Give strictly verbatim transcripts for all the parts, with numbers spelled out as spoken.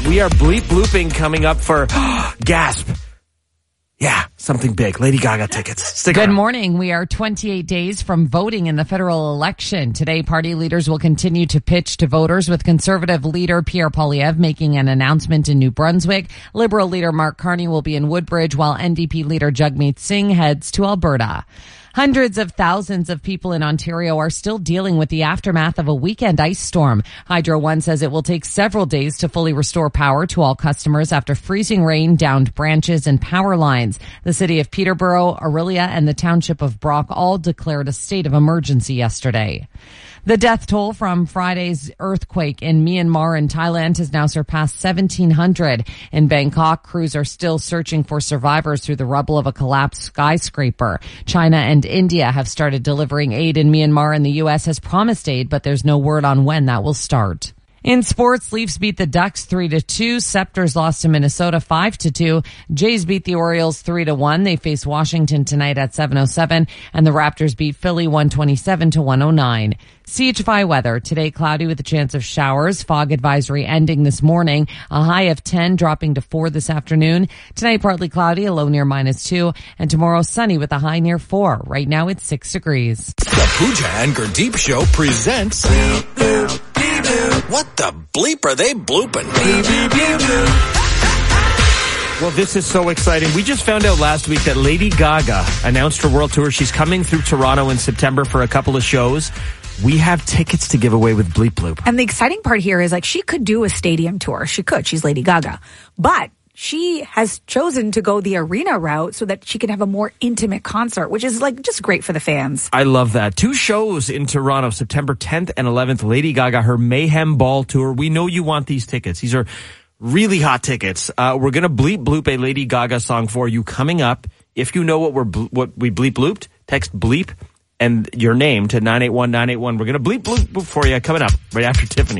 we are bleep blooping coming up for gasp. Yeah, something big. Lady Gaga tickets. Stick Good around. morning. We are twenty-eight days from voting in the federal election. Today, party leaders will continue to pitch to voters, with conservative leader Pierre Poilievre making an announcement in New Brunswick. Liberal leader Mark Carney will be in Woodbridge, while N D P leader Jagmeet Singh heads to Alberta. Hundreds of thousands of people in Ontario are still dealing with the aftermath of a weekend ice storm. Hydro One says it will take several days to fully restore power to all customers after freezing rain downed branches and power lines. The city of Peterborough, Orillia, and the township of Brock all declared a state of emergency yesterday. The death toll from Friday's earthquake in Myanmar and Thailand has now surpassed seventeen hundred. In Bangkok, crews are still searching for survivors through the rubble of a collapsed skyscraper. China and India have started delivering aid in Myanmar, and the U S has promised aid, but there's no word on when that will start. In sports, Leafs beat the Ducks three to two. Scepters lost to Minnesota five to two. Jays beat the Orioles three to one. They face Washington tonight at seven oh seven. And the Raptors beat Philly one twenty-seven to one oh nine. C H five weather. Today, cloudy with a chance of showers. Fog advisory ending this morning. A high of ten, dropping to four this afternoon. Tonight, partly cloudy, a low near minus two. And tomorrow, sunny with a high near four. Right now, it's six degrees. The Pooja and Gurdeep Show presents... What the bleep are they blooping? Well, this is so exciting. We just found out last week that Lady Gaga announced her world tour. She's coming through Toronto in September for a couple of shows. We have tickets to give away with Bleep Bloop. And the exciting part here is, like, she could do a stadium tour. She could. She's Lady Gaga. But she has chosen to go the arena route so that she can have a more intimate concert, which is, like, just great for the fans. I love that. Two shows in Toronto, September tenth and eleventh. Lady Gaga, her Mayhem Ball Tour. We know you want these tickets. These are really hot tickets. Uh, we're going to bleep bloop a Lady Gaga song for you coming up. If you know what we're ble- what we bleep blooped, text bleep and your name to nine eight one nine eight one. We're going to bleep bloop bloop for you coming up right after Tiffany.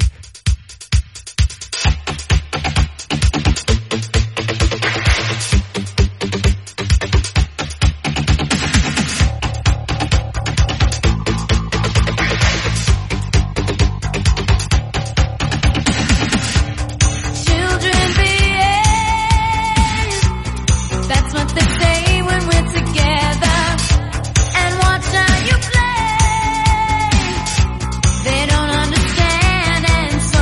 They don't understand, and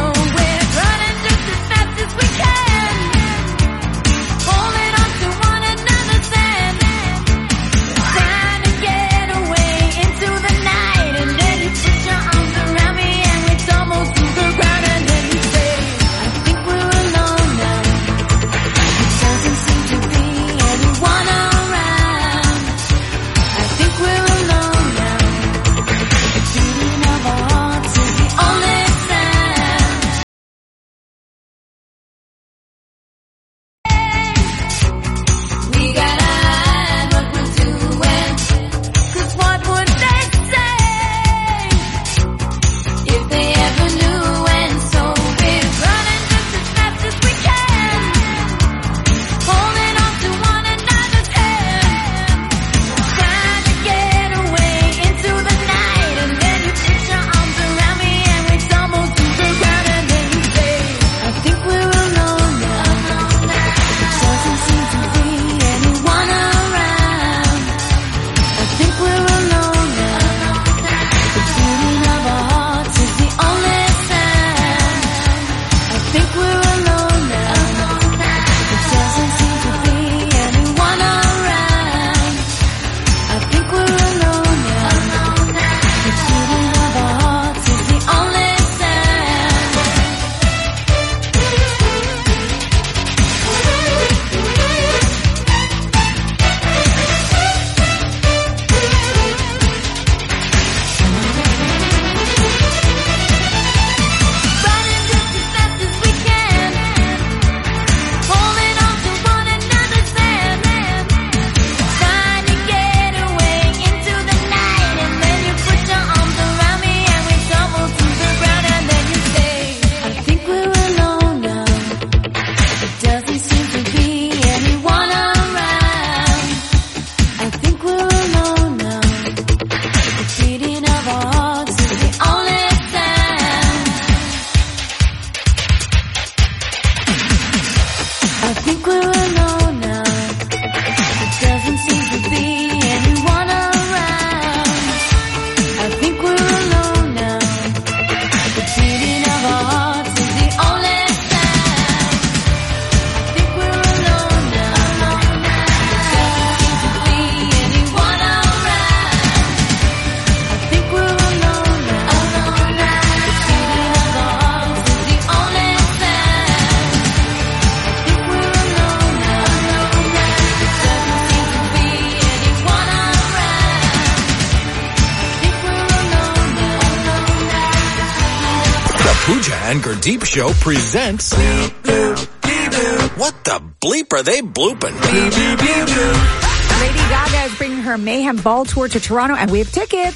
and Gurdeep Show presents What the Bleep Are They Bloopin'? Lady Gaga is bringing her Mayhem Ball tour to Toronto, and we have tickets.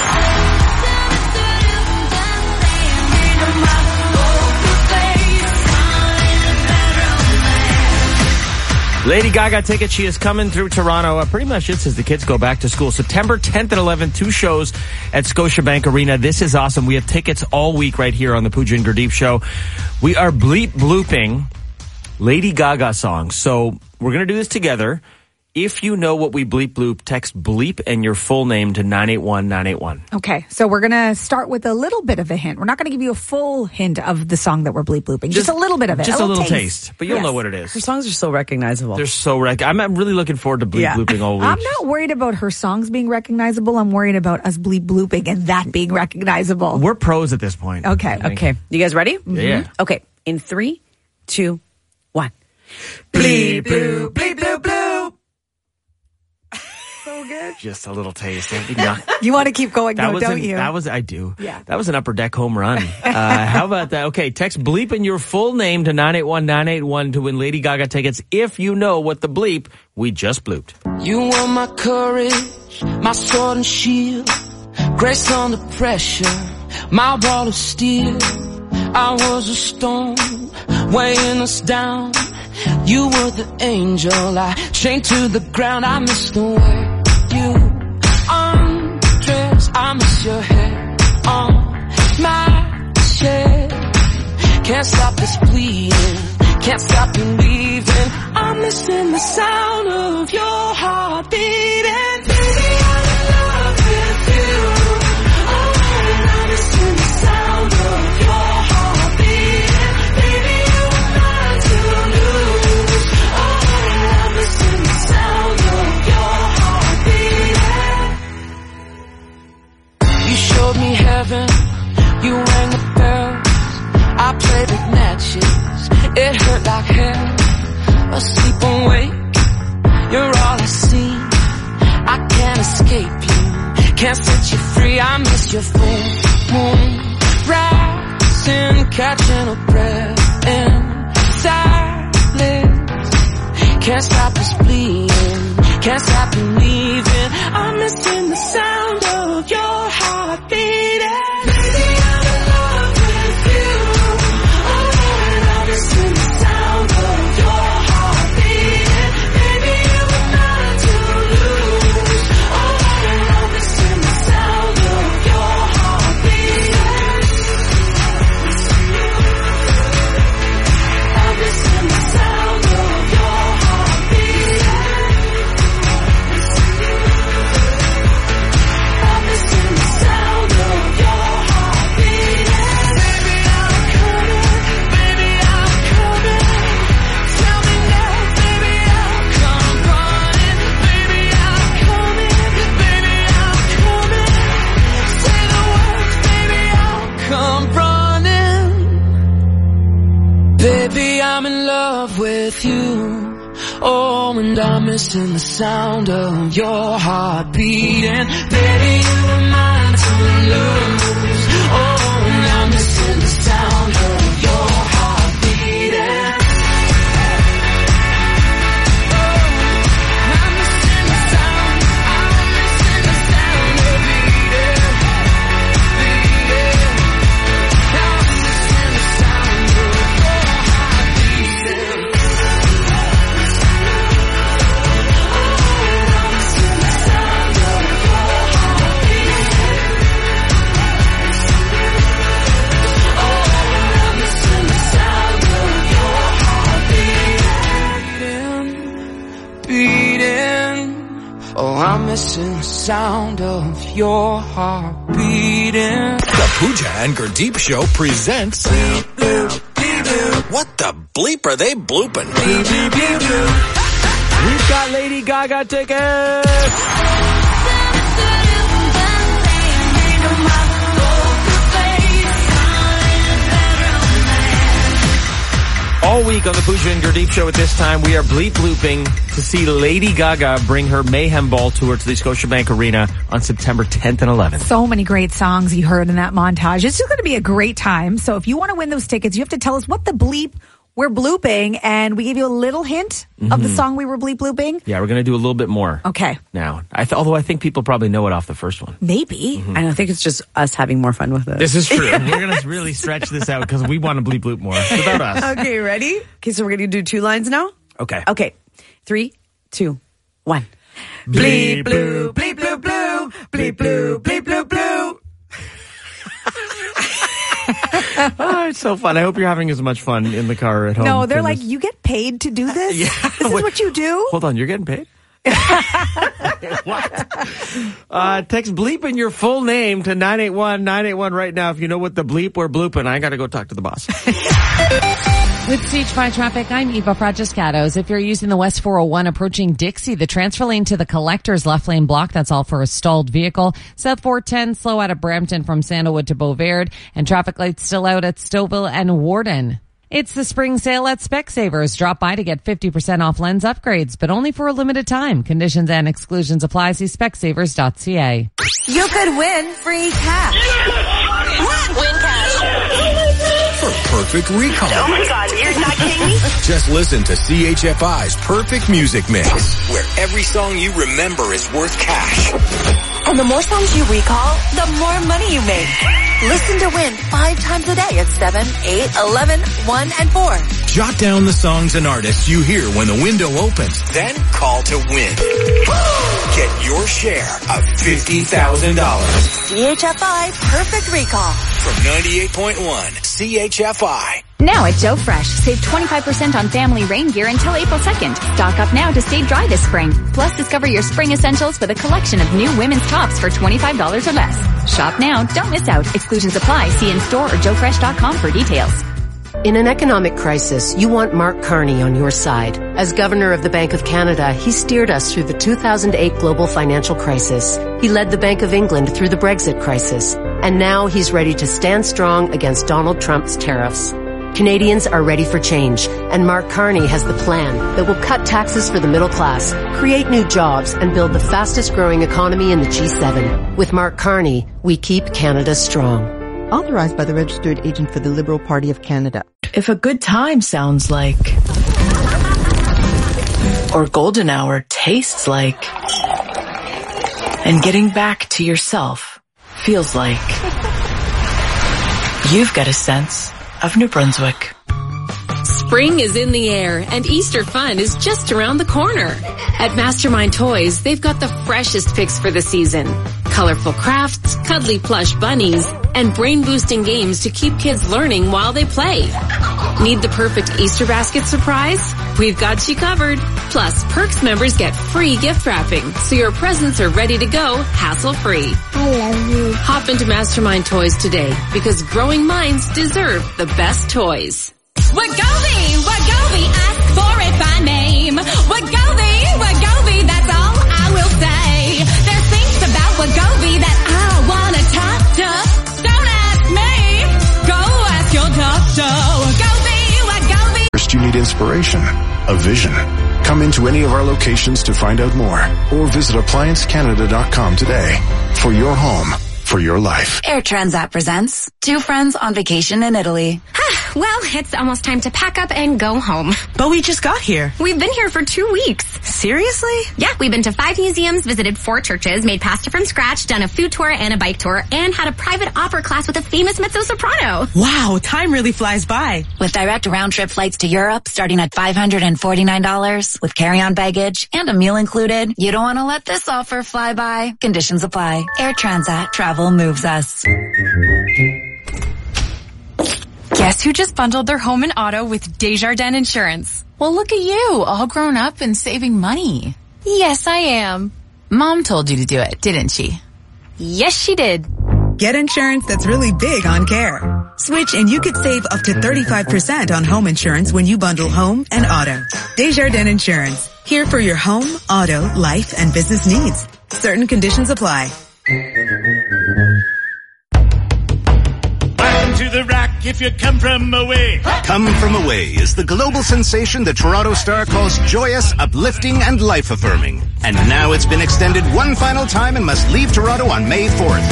Lady Gaga ticket. She is coming through Toronto. Uh, pretty much just as the kids go back to school. September tenth and eleventh, two shows at Scotiabank Arena. This is awesome. We have tickets all week right here on the Pooja and Gurdeep Show. We are bleep blooping Lady Gaga songs. So we're going to do this together. If you know what we bleep bloop, text bleep and your full name to nine eight one nine eight one. Okay, so we're going to start with a little bit of a hint. We're not going to give you a full hint of the song that we're bleep blooping. Just, just a little bit of it. Just a a little, little taste. taste. But you'll yes. know what it is. Her songs are so recognizable. They're so rec- I'm, I'm really looking forward to bleep Yeah. blooping all week. I'm not worried about her songs being recognizable. I'm worried about us bleep blooping and that being recognizable. We're pros at this point. Okay. Okay. You guys ready? Yeah. Mm-hmm. Okay. In three, two, one. Bleep bloop, bleep bloop bloop. So good. Just a little taste. I think not- You want to keep going, That though, was don't an, you? That was I do. Yeah. That was an upper deck home run. Uh, how about that? Okay, text bleep in your full name to nine eight one nine eight one to win Lady Gaga tickets if you know what the bleep we just blooped. You were my courage, my sword and shield, grace under pressure, my wall of steel. I was a stone weighing us down. You were the angel I chained to the ground. I miss the way you undress. I miss your hair on my chest. Can't stop this bleeding, can't stop believing. I'm missing the sound of your heart beating. Baby, I'm in love with you. Oh, and I'm missing the sound of your heart beating. Baby, you are mine to lose. Oh, and I'm missing the sound of your heart beating. You showed me heaven, you rang the bells, I played with matches, it hurt like hell. Asleep awake, you're all I see. I can't escape you, can't set you free. I miss your full moon rising, catching a breath in silence. Can't stop this bleeding, can't stop believing. I'm missing the sound of your heart beating. Baby, I'm in love with you. Oh, and I'm missing the sound of your heart beating. Baby, you were mine to lose. Oh, and I'm missing the sound of your heart beating. I'm missing the sound of your heart beating. I'm missing the sound of your heart beating. Baby, I'm coming. Baby, I'm coming. Tell me now, baby, I'll come running. Baby, I'm coming. Baby, I'm coming. Say the words, baby, I'll come running. Baby, I'm in love with you. Oh, and I'm missing the sound of your heart beating. Baby, you were mine to lose. Oh, and I'm missing the sound of your heart beating. Oh, I'm missing the sound, I'm missing the sound of beating, beating. I'm missing the sound of your heart beating. Oh, I'm missing the sound of your heart beating. The Pooja and Gurdeep Show presents What the Bleep Are They Bloopin'? We've got Lady Gaga tickets. All week on the Pooja and Gurdeep Show at this time, we are bleep blooping to see Lady Gaga bring her Mayhem Ball tour to the Scotiabank Arena on September tenth and eleventh. So many great songs you heard in that montage. It's just going to be a great time. So if you want to win those tickets, you have to tell us what the bleep we're blooping, and we gave you a little hint mm-hmm. of the song we were bleep blooping. Yeah, we're going to do a little bit more. Okay. Now, I th- although I think people probably know it off the first one. Maybe. Mm-hmm. I don't think it's just us having more fun with it. This is true. We're going to really stretch this out because we want to bleep bloop more. It's about us. Okay, ready? Okay, so we're going to do two lines now? Okay. Okay. Three, two, one. Bleep bloop, bleep bloop bloop, bleep bloop, bleep bloop bloop. Oh, it's so fun. I hope you're having as much fun in the car or at home. No, they're like, you get paid to do this? Yeah. This is Wait, what you do? Hold on, you're getting paid? What? Uh, text bleep in your full name to nine eight one nine eight one right now if you know what the bleep we're blooping. I got to go talk to the boss. With C H five traffic, I'm Eva Fragiscatos. If you're using the West four oh one approaching Dixie, the transfer lane to the collector's left lane block. That's all for a stalled vehicle. South four ten slow out of Brampton from Sandalwood to Beauvard, and traffic lights still out at Stouffville and Warden. It's the spring sale at Specsavers. Drop by to get fifty percent off lens upgrades, but only for a limited time. Conditions and exclusions apply. See specsavers dot c a. You could win free cash. What? Win cash. For Perfect Recall. Oh my God, you're not kidding me? Just listen to C H F I's Perfect Music Mix, where every song you remember is worth cash. And the more songs you recall, the more money you make. Listen to win five times a day at seven, eight, eleven, one, and four. Jot down the songs and artists you hear when the window opens. Then call to win. Get your share of fifty thousand dollars. C H F I Perfect Recall. From ninety-eight point one C H F I. Now at Joe Fresh, save twenty-five percent on family rain gear until April second. Stock up now to stay dry this spring. Plus, discover your spring essentials with a collection of new women's tops for twenty-five dollars or less. Shop now, don't miss out. Exclusions apply. See in store or joe fresh dot com for details. In an economic crisis, you want Mark Carney on your side. As Governor of the Bank of Canada, he steered us through the two thousand eight global financial crisis. He led the Bank of England through the Brexit crisis. And now he's ready to stand strong against Donald Trump's tariffs. Canadians are ready for change, and Mark Carney has the plan that will cut taxes for the middle class, create new jobs, and build the fastest growing economy in the G seven. With Mark Carney, we keep Canada strong. Authorized by the registered agent for the Liberal Party of Canada. If a good time sounds like, or golden hour tastes like, and getting back to yourself feels like, you've got a sense of New Brunswick. Spring is in the air and Easter fun is just around the corner. At Mastermind Toys, they've got the freshest picks for the season. Colorful crafts, cuddly plush bunnies, and brain-boosting games to keep kids learning while they play. Need the perfect Easter basket surprise? We've got you covered. Plus, Perks members get free gift wrapping, so your presents are ready to go hassle-free. I love you. Hop into Mastermind Toys today, because growing minds deserve the best toys. Wegovy, Wegovy, ask for it by name. Wegovy, Wegovy, that's all I will say. There's things about Wegovy that I wanna talk to. Don't ask me, go ask your doctor. Wegovy, Wegovy. First, you need inspiration, a vision. Come into any of our locations to find out more, or visit appliance canada dot com today for your home, for your life. Air Transat presents Two Friends on Vacation in Italy. Well, it's almost time to pack up and go home. But we just got here. We've been here for two weeks. Seriously? Yeah, we've been to five museums, visited four churches, made pasta from scratch, done a food tour and a bike tour, and had a private opera class with a famous mezzo-soprano. Wow, time really flies by. With direct round-trip flights to Europe starting at five hundred forty-nine dollars with carry-on baggage and a meal included, you don't want to let this offer fly by. Conditions apply. Air Transat. Travel moves us. Guess who just bundled their home and auto with Desjardins Insurance? Well, look at you, all grown up and saving money. Yes, I am. Mom told you to do it, didn't she? Yes, she did. Get insurance that's really big on care. Switch and you could save up to thirty-five percent on home insurance when you bundle home and auto. Desjardins Insurance. Here for your home, auto, life, and business needs. Certain conditions apply. To the racket if you come from away. Come From Away is the global sensation the Toronto Star calls joyous, uplifting, and life-affirming. And now it's been extended one final time and must leave Toronto on May fourth.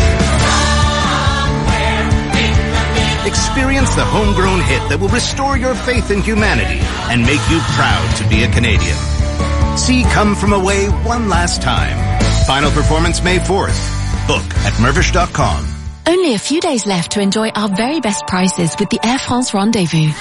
Experience the homegrown hit that will restore your faith in humanity and make you proud to be a Canadian. See Come From Away one last time. Final performance May fourth. Book at mervish dot com. Only a few days left to enjoy our very best prices with the Air France Rendezvous.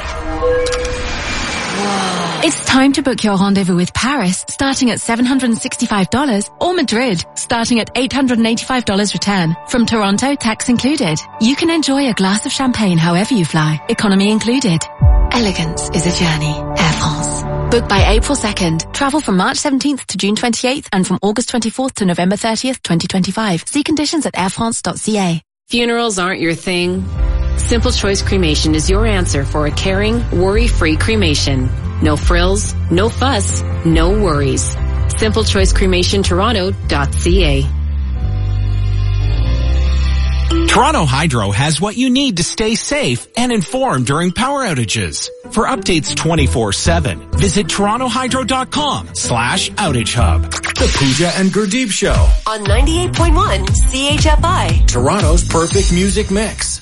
It's time to book your rendezvous with Paris, starting at seven hundred sixty-five dollars, or Madrid, starting at eight hundred eighty-five dollars return. From Toronto, tax included. You can enjoy a glass of champagne however you fly, economy included. Elegance is a journey. Air France. Book by April second. Travel from March seventeenth to June twenty-eighth and from August twenty-fourth to November thirtieth, twenty twenty-five. See conditions at air france dot c a. Funerals aren't your thing? Simple Choice Cremation is your answer for a caring, worry-free cremation. No frills, no fuss, no worries. Simple Choice Cremation Toronto dot c a. Toronto Hydro has what you need to stay safe and informed during power outages. For updates twenty-four seven, visit toronto hydro dot com slash outage hub. The Pooja and Gurdeep Show on ninety-eight point one C H F I. Toronto's perfect music mix.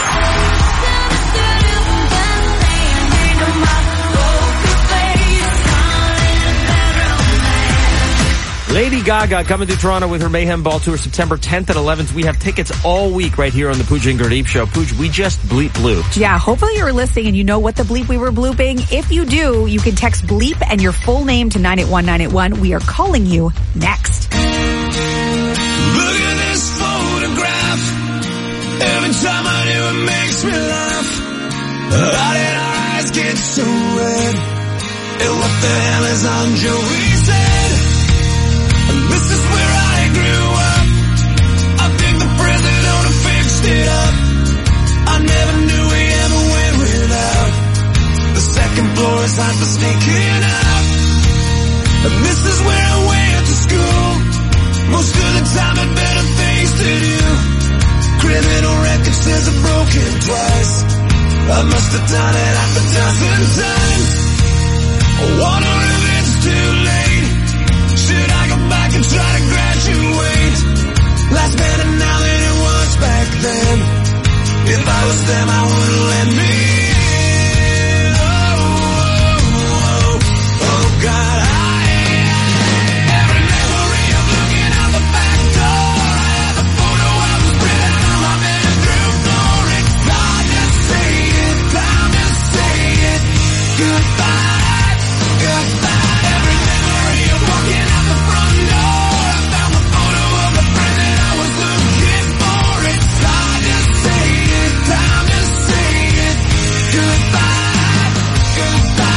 Lady Gaga coming to Toronto with her Mayhem Ball Tour September tenth and eleventh. We have tickets all week right here on the Pooja and Gurdeep Show. Pooj, we just bleep blooped. Yeah, hopefully you were listening and you know what the bleep we were blooping. If you do, you can text bleep and your full name to nine eight one nine eight one. We are calling you next. Look at this photograph. Every time I do it makes me laugh. How did our eyes get so red? And what the hell is on Joey's head? And this is where I grew up. I think the president fixed it up. I never knew we ever went without. The second floor is hot for sneaking out. And this is where I went to school. Most of the time had better things to do. Criminal record says I've broken twice. I must have done it half a dozen times. I wonder if it's too late. Should I go back and try to graduate? Life's better now than it was back then. If I was them, I wouldn't let me in. Oh, oh, oh, oh God, I every memory of looking out the back door. I have a photo of us written on my bedroom floor. It's hard to say it, time to say it. Goodbye, goodbye. Every memory of walking out the front door. I found the photo of the friend that I was looking for. It's hard to say it, time to say it. Goodbye, goodbye.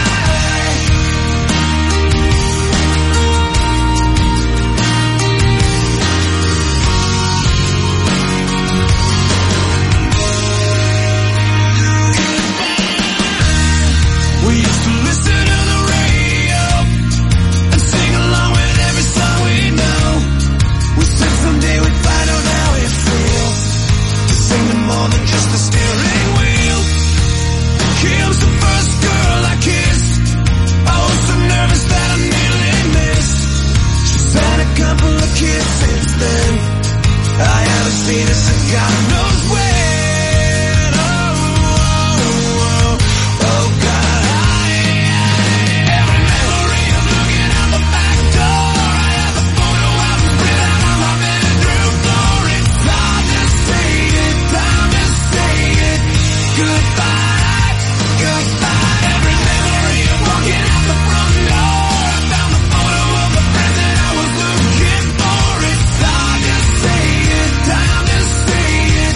We used to listen to the radio and sing along with every song we know. We said someday we'd find out how it feels to sing to more than just the steering wheel. Kim's the first girl I kissed. I was so nervous that I nearly missed. She's had a couple of kids since then. I haven't seen her since God knows when. Oh, oh, oh, oh God, I every memory of looking out the back door. I have a photo of us written on my bedroom floor. It's hard to say it, time to say it. Goodbye, goodbye. Every memory of walking out the front door. I found the photo of the friend that I was looking for. It's hard to say it, time to say it.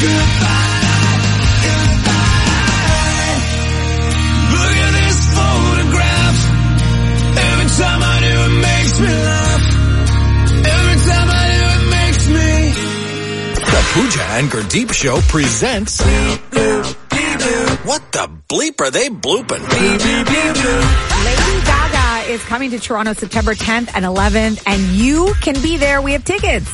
Goodbye, goodbye. Look at this photograph. Every time I do it makes me laugh. Every time I do it makes me. The Pooja and Gurdeep Show presents Bleep, bloop, bleep, bloop. What the bleep are they blooping? Bleep, bleep, bleep, bloop. Lady Gaga is coming to Toronto September tenth and eleventh, and you can be there. We have tickets.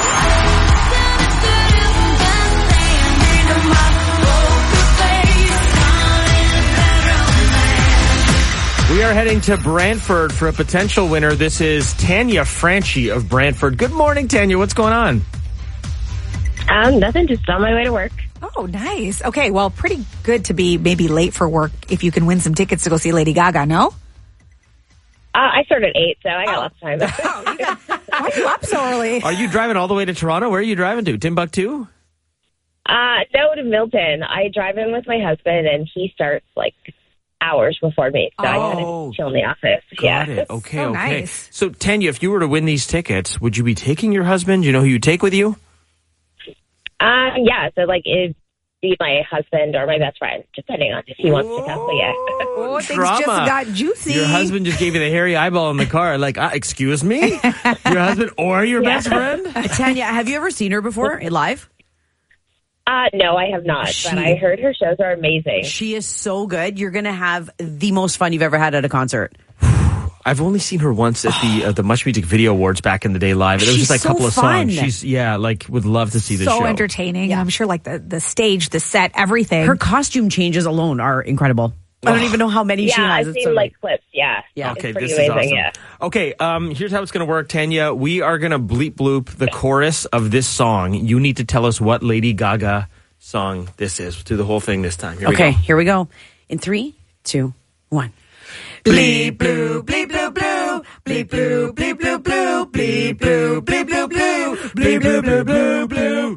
We are heading to Brantford for a potential winner. This is Tanya Franchi of Brantford. Good morning, Tanya. What's going on? Um, nothing. Just on my way to work. Oh, nice. Okay, well, pretty good to be maybe late for work if you can win some tickets to go see Lady Gaga, no? Uh, I start at eight, so I got oh. lots of time. Oh, you got, why are you up so early? Are you driving all the way to Toronto? Where are you driving to? Timbuktu? Uh, no, to Milton. I drive in with my husband, and he starts like hours before me, so oh, I had to chill in the office. Got yeah. it. Okay, so okay. Nice. So, Tanya, if you were to win these tickets, would you be taking your husband? Do you know who you take with you? Um, yeah, so like it'd be my husband or my best friend, depending on if he wants to come. But yeah. Oh, things Drama. just got juicy. Your husband just gave you the hairy eyeball in the car. Like, uh, excuse me? Your husband or your Yeah. best friend? Tanya, have you ever seen her before live? Uh, no, I have not, She- but I heard her shows are amazing. She is so good. You're going to have the most fun you've ever had at a concert. I've only seen her once at the uh, the Much Music Video Awards back in the day live. It was She's just like a so couple of fun. songs. She's, yeah, like, would love to see this so show. entertaining. I'm sure like the, the stage, the set, everything. Her costume changes alone are incredible. I don't even know how many yeah, she has. I've It's seen so like good. clips. Yeah, Yeah. It's Okay, pretty this amazing. is awesome. Yeah. Okay, um, here's how it's going to work, Tanya. We are going to bleep bloop the chorus of this song. You need to tell us what Lady Gaga song this is. We'll do the whole thing this time. Here Okay, we go. here we go. In three, two, one. Bleep, blue, bleep, blue, blue. Bleep, blue, bleep, blue, blue. Bleep, blue, bleep, blue, blue. Bleep, blue, blue, blue, blue.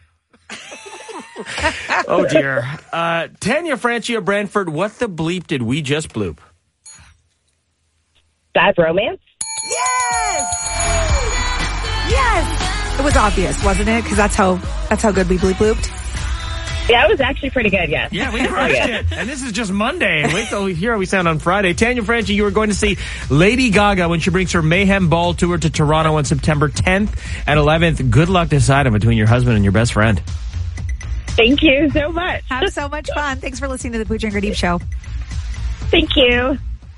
Oh, dear. Uh, Tanya Franchi of Brantford, what the bleep did we just bloop? Bad Romance? Yes! Yes! It was obvious, wasn't it? Because that's how, that's how good we bleep blooped. Yeah, it was actually pretty good, yeah. Yeah, we crushed it. And this is just Monday. Wait till we hear how we sound on Friday. Tanya Franchi, you are going to see Lady Gaga when she brings her Mayhem Ball tour to Toronto on September tenth and eleventh. Good luck deciding between your husband and your best friend. Thank you so much. Have so much fun. Thanks for listening to the Pooja and Gurdeep Show. Thank you.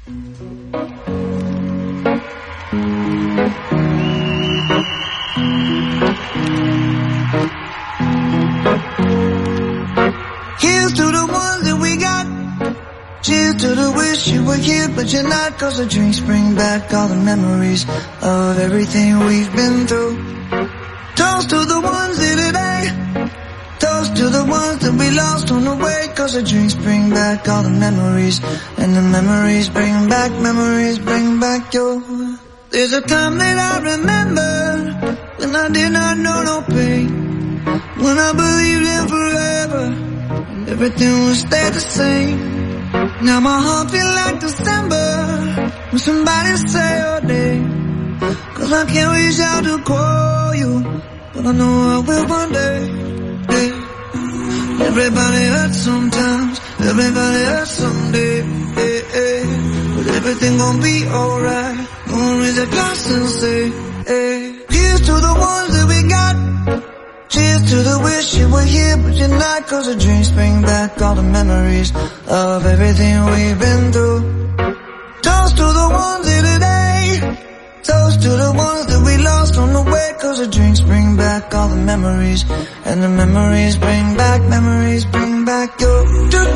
Here's to the ones that we got. Cheers to the wish you were here, but you're not. Cause the drinks bring back all the memories of everything we've been through. Toast to the ones here today. Toast to the ones that we lost on the way. Cause the drinks bring back all the memories. And the memories bring back, memories bring back your. There's a time that I remember when I did not know no pain. When I believed in forever, everything would stay the same. Now my heart feel like December when somebody say your name. Cause I can't reach out to call you, but I know I will one day. Yeah. Everybody hurts sometimes, everybody hurts someday. Yeah, yeah. But everything gon' be alright. Gonna raise a glass and say, hey. Here's to the ones that we got. Cheers to the wish you were here, but you're not. Cause the dreams bring back all the memories of everything we've been through. Toast to the ones here today. Toast to the ones that we lost on the way. Cause the drinks bring back all the memories. And the memories bring back, memories bring back your.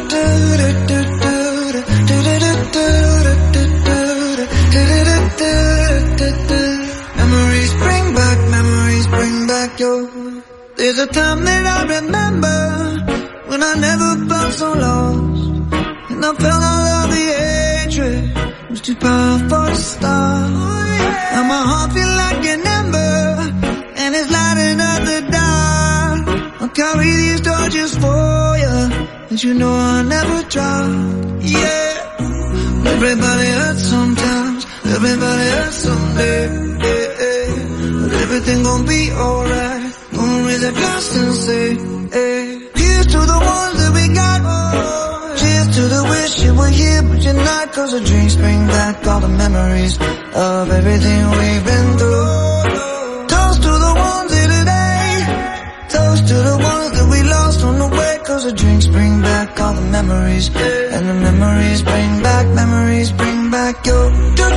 Memories bring back, memories bring back your. There's a time that I remember when I never felt so lost. And I felt all of the hatred was too powerful to stop. Now my heart feel like an ember and it's lighting up the dark. I'll carry these torches for you, and you know I'll never drop. Yeah. Everybody hurts sometimes, everybody hurts someday. Yeah, yeah. But everything gon' be alright. Gonna raise a glass and say, hey. Here's to the ones that we got. Cheers to the wish you were here but you're not. Cause the drinks bring back all the memories of everything we've been through. Toast to the ones here today. Toast to the ones that we lost on the way. Cause the drinks bring back all the memories. And the memories bring back, memories bring back your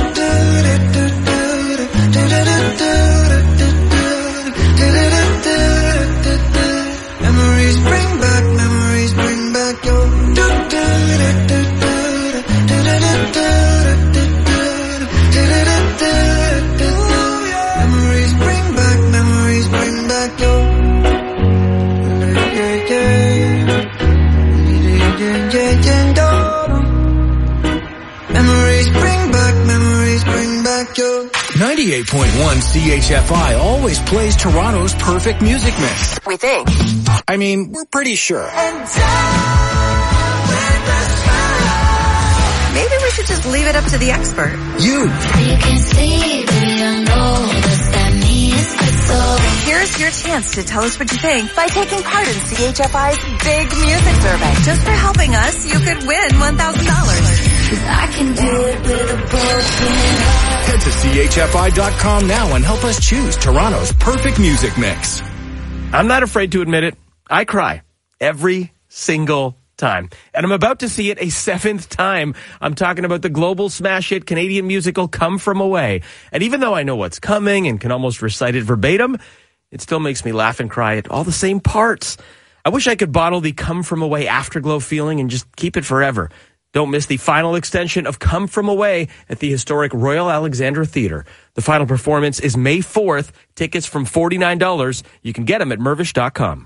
memories bring back, memories bring back your memories bring back, memories bring back your memories bring back, memories bring back your ninety-eight point one C H F I always plays Toronto's perfect music mix. We think. I mean, we're pretty sure. Maybe we should just leave it up to the expert. You. Here's your chance to tell us what you think by taking part in C H F I's Big Music Survey. Just for helping us, you could win one thousand dollars. I can do it with a broken heart. Head to C H F I dot com now and help us choose Toronto's perfect music mix. I'm not afraid to admit it. I cry every single time. And I'm about to see it a seventh time. I'm talking about the global smash hit Canadian musical Come From Away. And even though I know what's coming and can almost recite it verbatim, it still makes me laugh and cry at all the same parts. I wish I could bottle the Come From Away afterglow feeling and just keep it forever. Don't miss the final extension of Come From Away at the historic Royal Alexandra Theatre. The final performance is May fourth. Tickets from forty-nine dollars. You can get them at mervish dot com.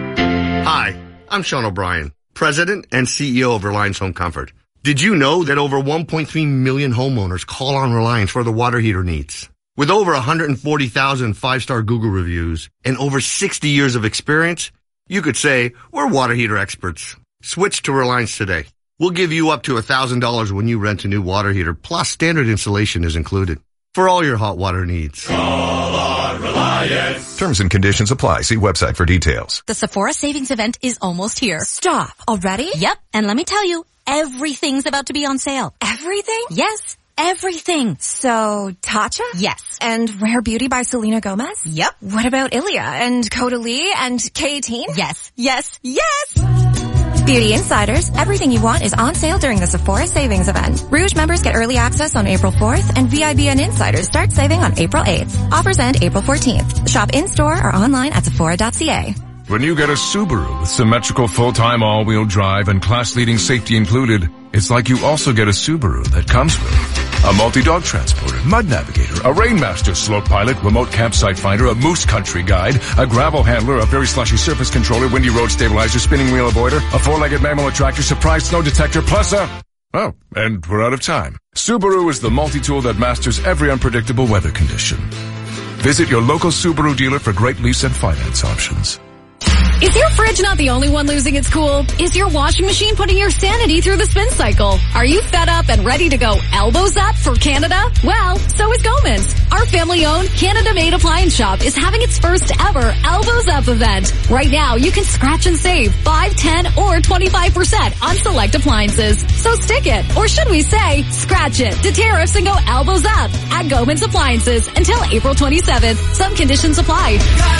Hi, I'm Sean O'Brien, President and C E O of Reliance Home Comfort. Did you know that over one point three million homeowners call on Reliance for their water heater needs? With over one hundred forty thousand five-star Google reviews and over sixty years of experience, you could say we're water heater experts. Switch to Reliance today. We'll give you up to one thousand dollars when you rent a new water heater, plus standard installation is included. For all your hot water needs. Call on Reliance. Terms and conditions apply. See website for details. The Sephora Savings Event is almost here. Stop. Already? Yep. And let me tell you, everything's about to be on sale. Everything? Yes. Everything. So, Tatcha? Yes. And Rare Beauty by Selena Gomez? Yep. What about Ilia and Caudalie and K eighteen? Yes. Yes. Yes! Beauty Insiders, everything you want is on sale during the Sephora Savings Event. Rouge members get early access on April fourth, and V I B N Insiders start saving on April eighth. Offers end April fourteenth. Shop in-store or online at sephora dot c a. When you get a Subaru with symmetrical full-time all-wheel drive and class-leading safety included, it's like you also get a Subaru that comes with a multi-dog transporter, mud navigator, a Rainmaster slope pilot, remote campsite finder, a moose country guide, a gravel handler, a very slushy surface controller, windy road stabilizer, spinning wheel avoider, a four-legged mammal attractor, surprise snow detector, plus a... Oh, and we're out of time. Subaru is the multi-tool that masters every unpredictable weather condition. Visit your local Subaru dealer for great lease and finance options. Is your fridge not the only one losing its cool? Is your washing machine putting your sanity through the spin cycle? Are you fed up and ready to go elbows up for Canada? Well, so is Goman's. Our family-owned, Canada-made appliance shop is having its first ever Elbows Up event. Right now, you can scratch and save five, ten, or twenty-five percent on select appliances. So stick it, or should we say, scratch it, to tariffs and go elbows up at Goman's Appliances until April twenty-seventh. Some conditions apply.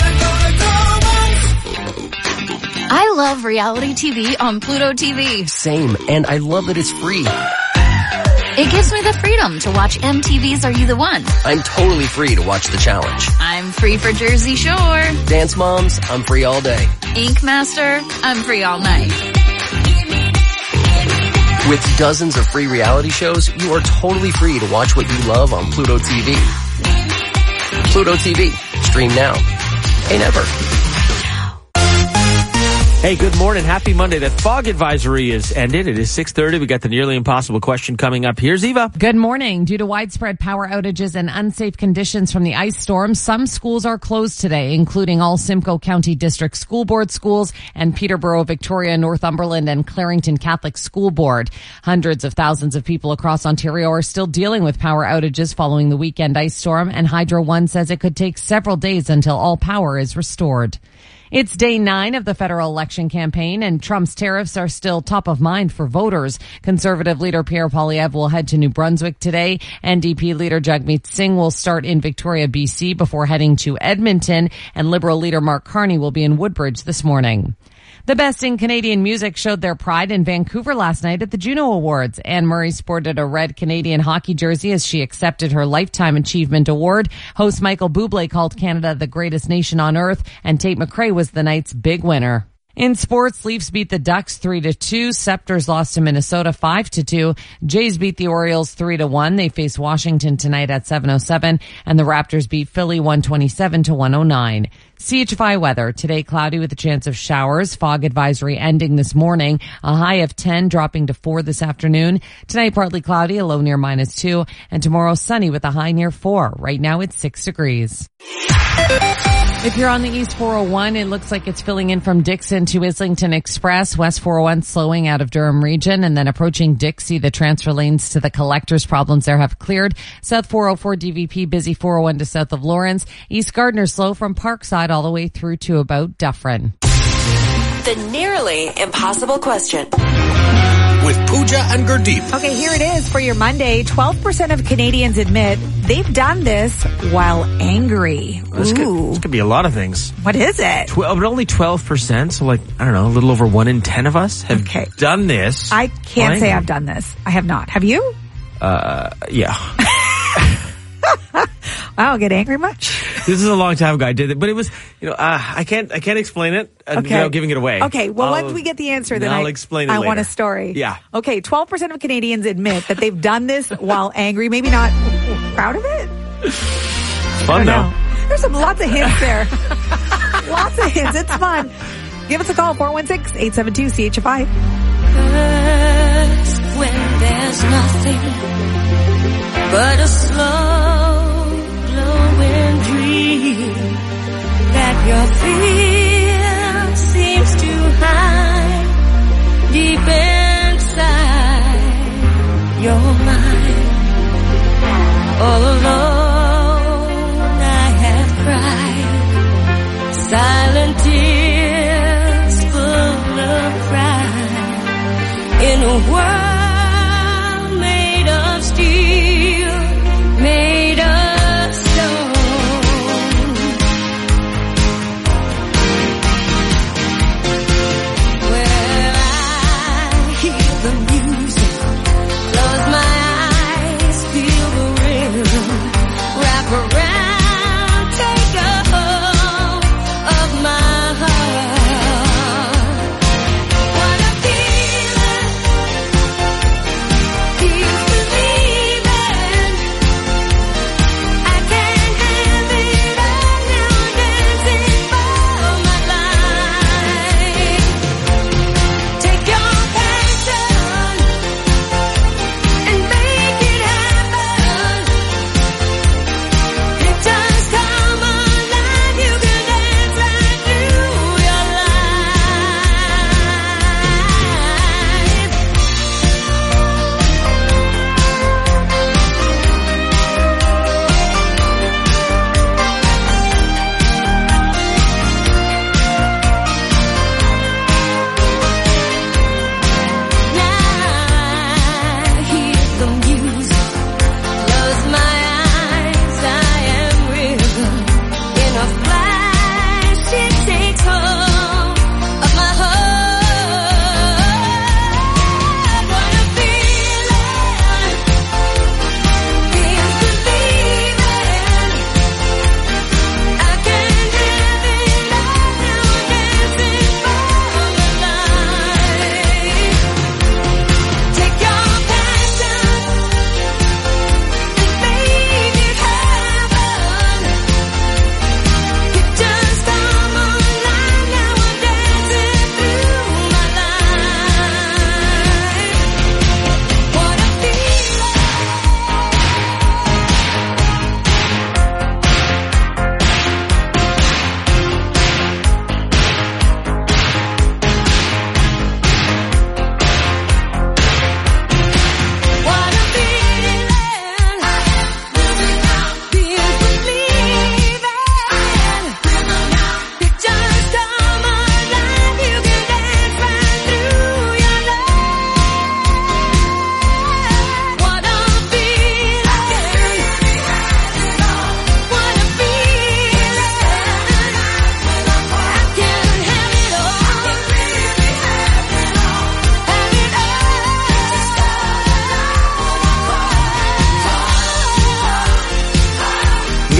I love reality T V on Pluto T V. Same, and I love that it's free. It gives me the freedom to watch M T V's Are You the One? I'm totally free to watch The Challenge. I'm free for Jersey Shore. Dance Moms, I'm free all day. Ink Master, I'm free all night. With dozens of free reality shows, you are totally free to watch what you love on Pluto T V. Pluto T V. Stream now. Hey, never. Hey, good morning. Happy Monday. The fog advisory is ended. It is six thirty. We got the nearly impossible question coming up. Here's Eva. Good morning. Due to widespread power outages and unsafe conditions from the ice storm, some schools are closed today, including all Simcoe County District School Board schools and Peterborough, Victoria, Northumberland, and Clarington Catholic School Board. Hundreds of thousands of people across Ontario are still dealing with power outages following the weekend ice storm, and Hydro One says it could take several days until all power is restored. It's day nine of the federal election campaign, and Trump's tariffs are still top of mind for voters. Conservative leader Pierre Poilievre will head to New Brunswick today. N D P leader Jagmeet Singh will start in Victoria, B C before heading to Edmonton, and Liberal leader Mark Carney will be in Woodbridge this morning. The Best in Canadian Music showed their pride in Vancouver last night at the Juno Awards. Anne Murray sported a red Canadian hockey jersey as she accepted her Lifetime Achievement Award. Host Michael Bublé called Canada the greatest nation on earth, and Tate McRae was the night's big winner. In sports, Leafs beat the Ducks three to two. Scepters lost to Minnesota five to two. Jays beat the Orioles three to one. They face Washington tonight at seven oh seven. And the Raptors beat Philly one twenty-seven to one oh nine. C H F I weather. Today cloudy with a chance of showers. Fog advisory ending this morning. A high of ten dropping to four this afternoon. Tonight partly cloudy, a low near minus two. And tomorrow sunny with a high near four. Right now it's six degrees. If you're on the East four oh one, it looks like it's filling in from Dixon to Islington Express. West four oh one slowing out of Durham region, and then approaching Dixie. The transfer lanes to the collectors problems there have cleared. South four oh four D V P busy four oh one to south of Lawrence. East Gardner slow from Parkside all the way through to about Dufferin. The nearly impossible question. With Pooja and Gurdeep. Okay, here it is for your Monday. twelve percent of Canadians admit they've done this while angry. This could, this could be a lot of things. What is it? twelve, but only twelve percent. So like, I don't know, a little over one in ten of us have okay. done this. I can't say I've done this. I have not. Have you? Uh, yeah. Wow, get angry much? This is a long time ago I did it, but it was, you know, uh, I can't, I can't explain it uh, okay. without giving it away. Okay, well, I'll, once we get the answer, then I'll I, explain it I later. want a story. Yeah. Okay, twelve percent of Canadians admit that they've done this while angry, maybe not proud of it. Fun though. There's some lots of hints there. Lots of hints. It's fun. Give us a call, four one six, eight seven two, C H F I. First, when there's nothing but a slow glowing dream that your fear seems to hide deep inside your mind. All alone I have cried silent tears full of pride in a world made of steel, made of stone.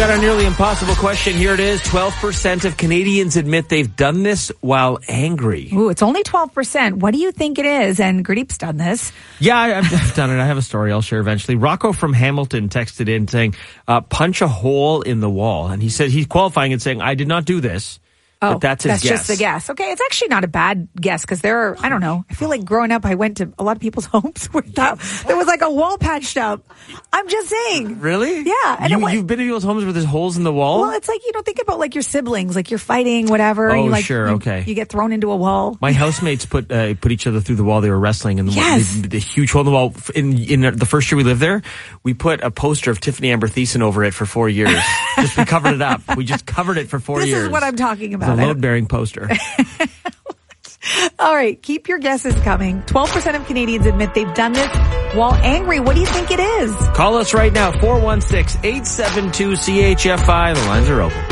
got our nearly impossible question. Here it is. twelve percent of Canadians admit they've done this while angry. Ooh, it's only twelve percent. What do you think it is? And Gurdeep's done this. Yeah, I've, I've done it. I have a story I'll share eventually. Rocco from Hamilton texted in saying, uh, punch a hole in the wall. And he said he's qualifying and saying, I did not do this. Oh, but that's his that's guess. just a guess. Okay, it's actually not a bad guess because there are, I don't know, I feel like growing up I went to a lot of people's homes where that, there was like a wall patched up. I'm just saying. Really? Yeah. And you, it was, you've been to people's homes where there's holes in the wall? Well, it's like, you know, think about like your siblings, like you're fighting, whatever. Oh, you like, sure, you, okay. You get thrown into a wall. My housemates put uh, put each other through the wall. They were wrestling, and the, Yes. the, the huge hole in the wall. In in the first year we lived there, we put a poster of Tiffany Amber Thiessen over it for four years. Just we covered it up. We just covered it for four This years. is what I'm talking It's about. a load bearing poster. All right, keep your guesses coming. twelve percent of Canadians admit they've done this while angry. What do you think it is? Call us right now, four one six, eight seven two, C H F I. The lines are open.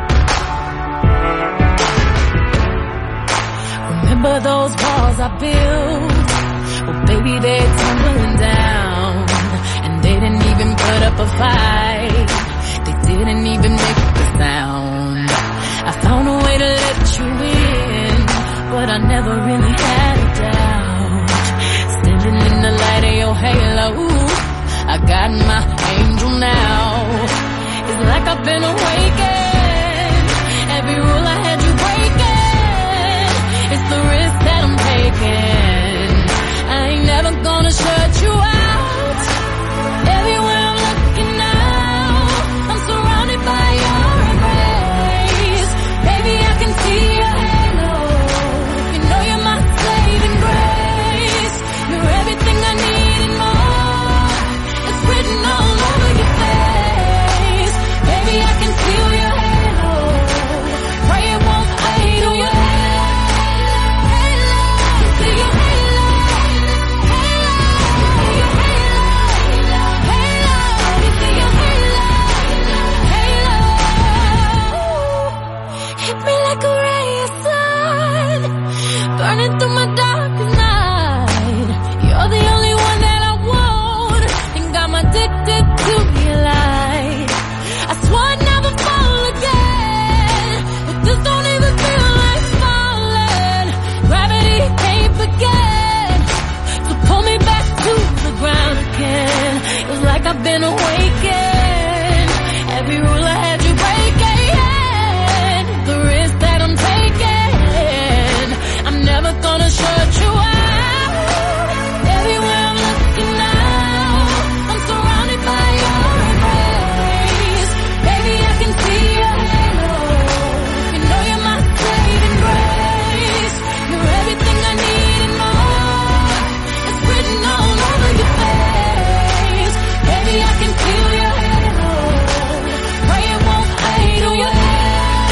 Remember those walls I built? Well, baby, they're tumbling down. And they didn't even put up a fight. They didn't even make a sound. I found a way to let you in, but I never really had a doubt. Standing in the light of your halo, I got my angel now. It's like I've been awakened. Every rule I had you breaking. It's the risk that I'm taking. I ain't never gonna shut you out. Everywhere I'm looking now, I'm surrounded by your embrace. Baby, I can see your halo. You know you're my saving grace. You're everything I need and more. It's written all over your face. Baby, I can feel your halo. Pray it won't fade on your halo. See your halo. Hit me like a ray of sun, burning through my darkest night. You're the only one that I want, think I'm addicted to your light. I swore I'd never fall again, but this don't even feel like falling. Gravity can't forget, so pull me back to the ground again. It was like I've been awakened. Every rule I had you breaking. The risk that I'm taking, I'm never gonna shut you out. Everywhere I'm looking now, I'm surrounded by your embrace. Baby, I can see your halo. You know you're my saving grace. You're everything I need and more. It's written all over your face. Baby, I can feel your halo. Pray it won't fade on your head.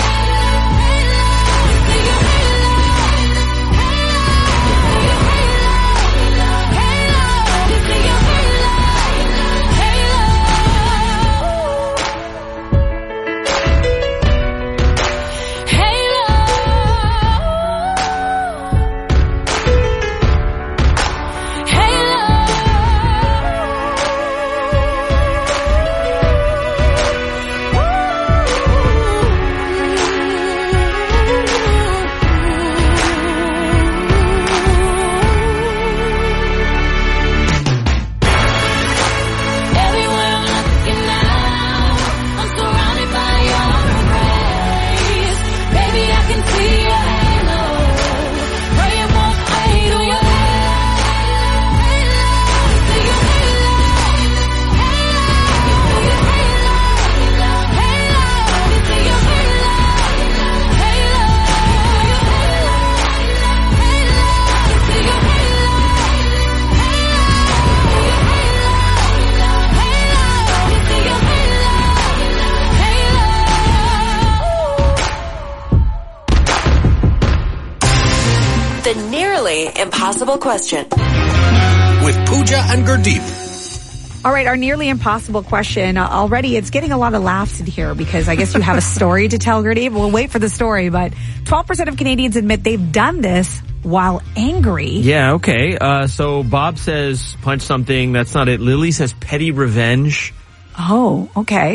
Impossible question. With Pooja and Gurdeep. All right, our nearly impossible question. Uh, already, it's getting a lot of laughs in here because I guess you have a story to tell, Gurdeep. We'll wait for the story, but twelve percent of Canadians admit they've done this while angry. Yeah, okay. Uh, so Bob says punch something. That's not it. Lily says petty revenge. Oh, okay.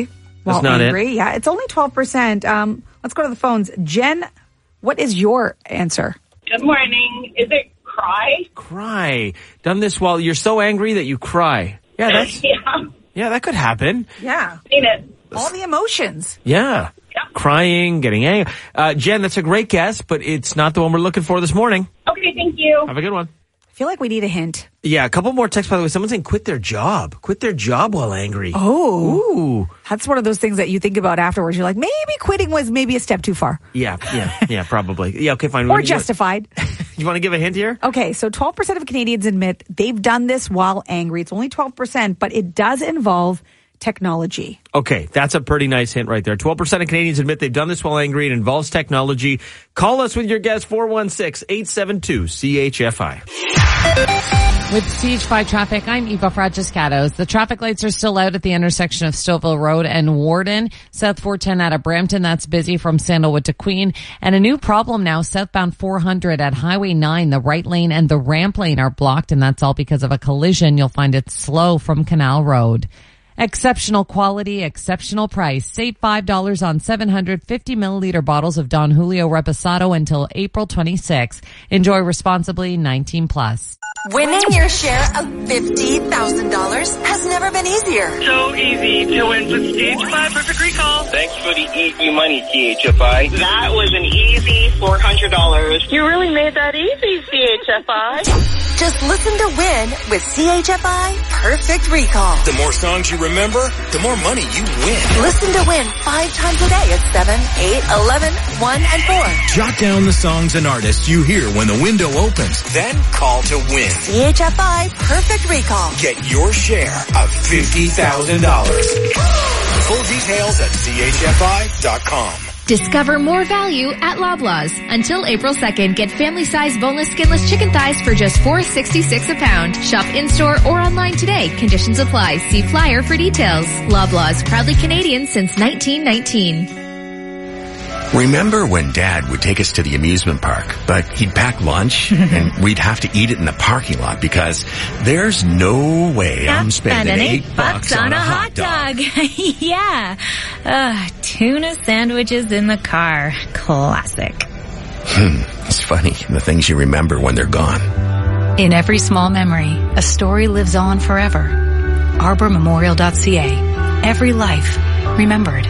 While That's not angry. it. Yeah, it's only twelve percent. Um, let's go to the phones. Jen, what is your answer? Good morning. Is it cry? Cry. Done this while you're so angry that you cry. Yeah, that's yeah. yeah, that could happen. Yeah. Seen it. All the emotions. Yeah. Crying, getting angry. Uh, Jen, that's a great guess, but it's not the one we're looking for this morning. Okay, thank you. Have a good one. I feel like we need a hint. Yeah, a couple more texts, by the way. Someone's saying quit their job. Quit their job while angry. Oh. Ooh. That's one of those things that you think about afterwards. You're like, maybe quitting was maybe a step too far. Yeah, yeah, yeah, probably. Yeah, okay, fine. Or You- justified. You want to give a hint here? Okay, so twelve percent of Canadians admit they've done this while angry. It's only twelve percent, but it does involve technology. Okay, that's a pretty nice hint right there. twelve percent of Canadians admit they've done this while angry. It involves technology. Call us with your guess, four one six, eight seven two, C H F I. With C H five traffic, I'm Eva Fragiscatos. The traffic lights are still out at the intersection of Stouffville Road and Warden. South four ten out of Brampton, that's busy from Sandalwood to Queen. And a new problem now, southbound four hundred at Highway nine. The right lane and the ramp lane are blocked, and that's all because of a collision. You'll find it slow from Canal Road. Exceptional quality, exceptional price. Save five dollars on seven hundred fifty milliliter bottles of Don Julio Reposado until April twenty-sixth. Enjoy responsibly, nineteen plus. Winning your share of fifty thousand dollars has never been easier. So easy to win with C H F I Perfect Recall. Thanks for the easy money, C H F I. That was an easy four hundred dollars. You really made that easy, C H F I. Just listen to Win with C H F I Perfect Recall. The more songs you remember, the more money you win. Listen to Win five times a day at seven, eight, eleven, one, and four. Jot down the songs and artists you hear when the window opens. Then call to win. C H F I Perfect Recall. Get your share of fifty thousand dollars. Full details at C H F I dot com. Discover more value at Loblaws. Until April second, get family-size boneless skinless chicken thighs for just four dollars and sixty-six cents a pound. Shop in-store or online today. Conditions apply. See flyer for details. Loblaws, proudly Canadian since nineteen nineteen. Remember when Dad would take us to the amusement park, but he'd pack lunch and we'd have to eat it in the parking lot because there's no way I'm spending eight, eight bucks on a hot dog. Yeah. Uh, tuna sandwiches in the car. Classic. Hmm. It's funny, the things you remember when they're gone. In every small memory, a story lives on forever. arbor memorial dot c a. Every life remembered.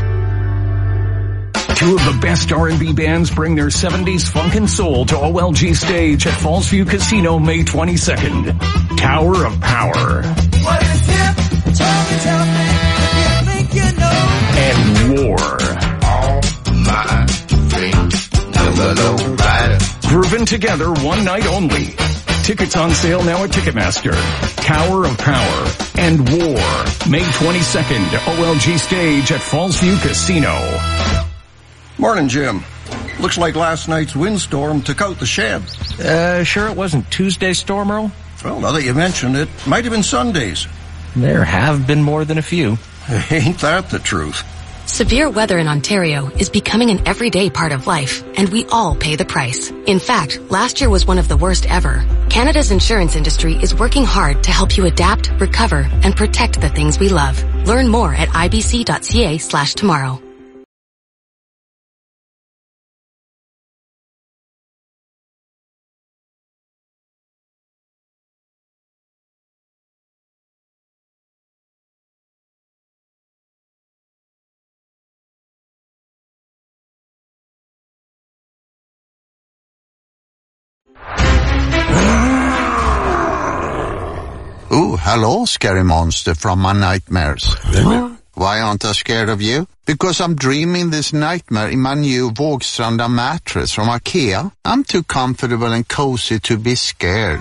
Two of the best R and B bands bring their seventies funk and soul to O L G Stage at Fallsview Casino May twenty-second. Tower of Power. What is hip? Tell me, tell me, if you think you know. And War. All my dreams never low rider. Grooving together one night only. Tickets on sale now at Ticketmaster. Tower of Power and War. May twenty-second, O L G Stage at Fallsview Casino. Morning, Jim. Looks like last night's windstorm took out the shed. Uh, sure it wasn't Tuesday's storm, Earl? Well, now that you mention it, might have been Sunday's. There have been more than a few. Ain't that the truth? Severe weather in Ontario is becoming an everyday part of life, and we all pay the price. In fact, last year was one of the worst ever. Canada's insurance industry is working hard to help you adapt, recover, and protect the things we love. Learn more at ibc.ca slash tomorrow. Oh, hello, scary monster from my nightmares. Why aren't I scared of you? Because I'm dreaming this nightmare in my new Vågstranda mattress from IKEA. I'm too comfortable and cozy to be scared.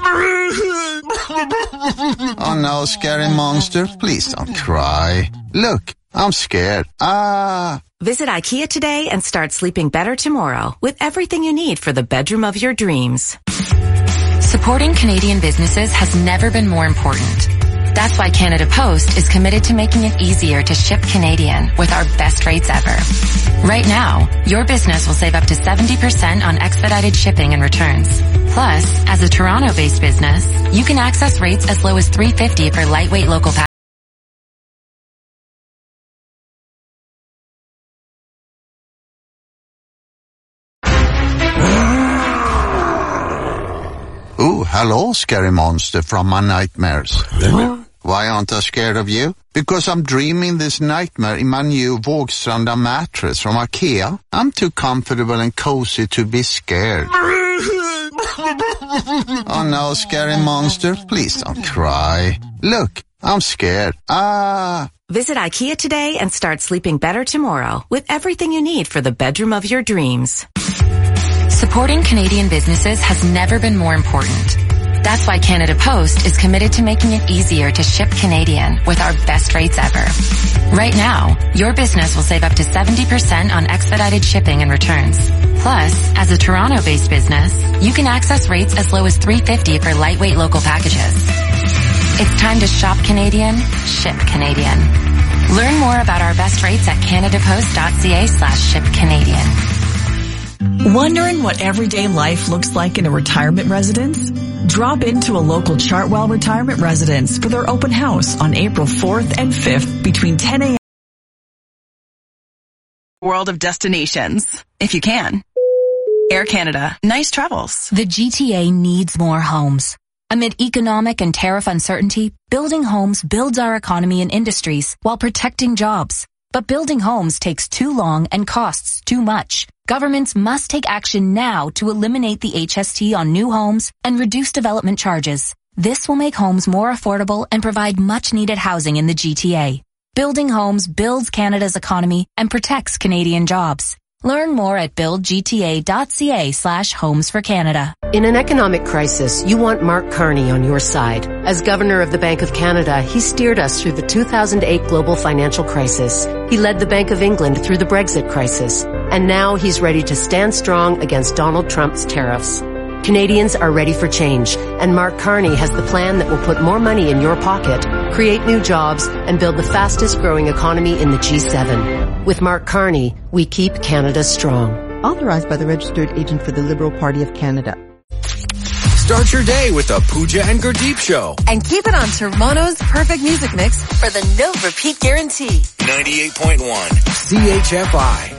Oh no, scary monster, please don't cry. Look, I'm scared. Ah. Visit IKEA today and start sleeping better tomorrow with everything you need for the bedroom of your dreams. Supporting Canadian businesses has never been more important. That's why Canada Post is committed to making it easier to ship Canadian with our best rates ever. Right now, your business will save up to seventy percent on expedited shipping and returns. Plus, as a Toronto-based business, you can access rates as low as three dollars and fifty cents for lightweight local packages. hello, scary monster from my nightmares. Why aren't I scared of you? Because I'm dreaming this nightmare in my new Vågstranda mattress from IKEA. I'm too comfortable and cozy to be scared. Oh no, scary monster, please don't cry. Look, I'm scared. Ah. Visit IKEA today and start sleeping better tomorrow with everything you need for the bedroom of your dreams. Supporting Canadian businesses has never been more important. That's why Canada Post is committed to making it easier to ship Canadian with our best rates ever. Right now, your business will save up to seventy percent on expedited shipping and returns. Plus, as a Toronto-based business, you can access rates as low as three dollars and fifty cents for lightweight local packages. It's time to shop Canadian, ship Canadian. Learn more about our best rates at canadapost.ca slash ship Canadian. Wondering what everyday life looks like in a retirement residence? Drop into a local Chartwell retirement residence for their open house on April fourth and fifth between ten a.m. World of destinations, if you can. Air Canada, nice travels. The G T A needs more homes. Amid economic and tariff uncertainty, building homes builds our economy and industries while protecting jobs. But building homes takes too long and costs too much. Governments must take action now to eliminate the H S T on new homes and reduce development charges. This will make homes more affordable and provide much-needed housing in the G T A. Building homes builds Canada's economy and protects Canadian jobs. Learn more at buildgta.ca slash homes for Canada. In an economic crisis, you want Mark Carney on your side. As Governor of the Bank of Canada, he steered us through the two thousand eight global financial crisis. He led the Bank of England through the Brexit crisis. And now he's ready to stand strong against Donald Trump's tariffs. Canadians are ready for change, and Mark Carney has the plan that will put more money in your pocket, create new jobs, and build the fastest growing economy in the G seven. With Mark Carney, we keep Canada strong. Authorized by the Registered Agent for the Liberal Party of Canada. Start your day with the Pooja and Gurdeep Show. And keep it on Toronto's perfect music mix for the no repeat guarantee. ninety-eight point one C H F I.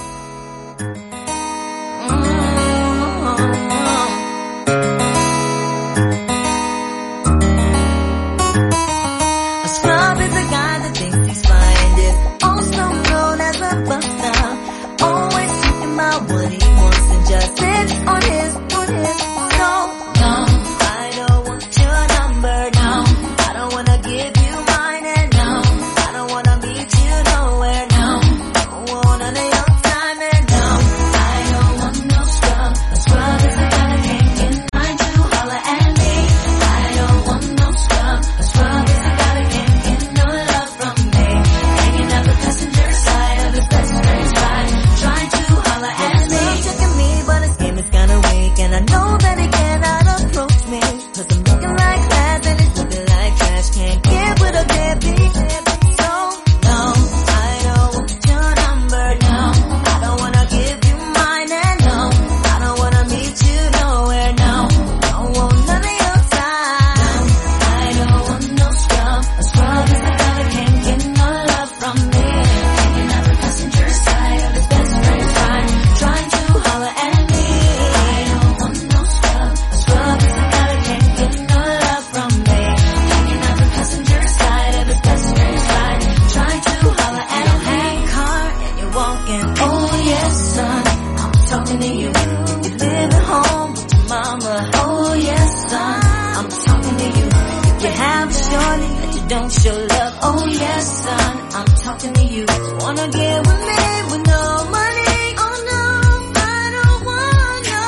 A scrub is a guy that thinks he's fine, is also known as a buster. Always thinking about what he wants and just sits on his, on his. No, no, I don't want your number, no. I don't wanna give you mine, and no, I don't wanna meet you nowhere, no. Don't want none of your time, and no, I don't want no scrub. A scrub is a guy that can't get mine to holler at me. I don't want no scrub. A scrub is a guy that can't get no love from me. Hanging out the passenger side of his best friend's ride, trying to holler at me. He's checking me, but his game is kinda weak, and I know that he cannot approach me. Cause I'm looking like class and he's looking like trash. Can't get with a deadbeat. So, no, I don't want your number, no. I don't wanna give you mine, and no, I don't wanna meet you nowhere, no. Don't want none of your time. I don't want no scrub. A scrub is the guy that can't get no love from me. Hanging out the passenger side of his best friend's ride, trying to holler at me. I don't want no scrub. A scrub is the guy that can't get no love from me. Hanging out the passenger side of his best friend's ride, trying to holler at me. Hey, car, and you're walking. Oh yes, son, I'm talking to you. You live at home with your mama. Oh yes, son, I'm talking to you. If you have a shorty that you don't show love. Oh yes, son, I'm talking to you. You wanna get with me with no money? Oh no, I don't want no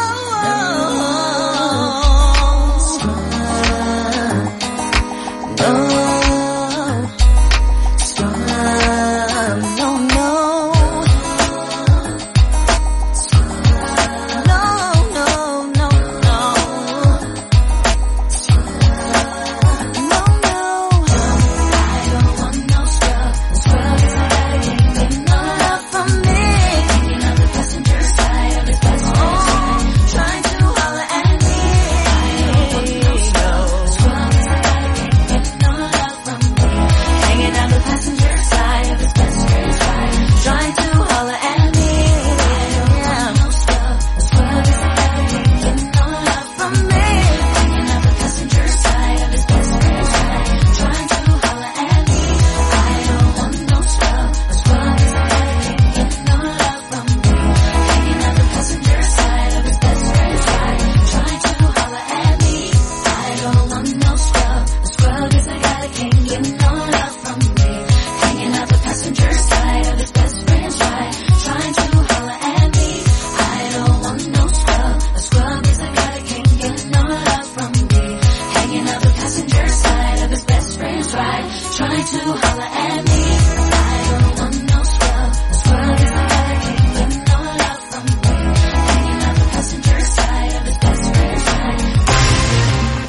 scrub. No scrub. No, no. No, no, no, no. No, no. I don't want no scrub. Scrub is a guy that can't get no love from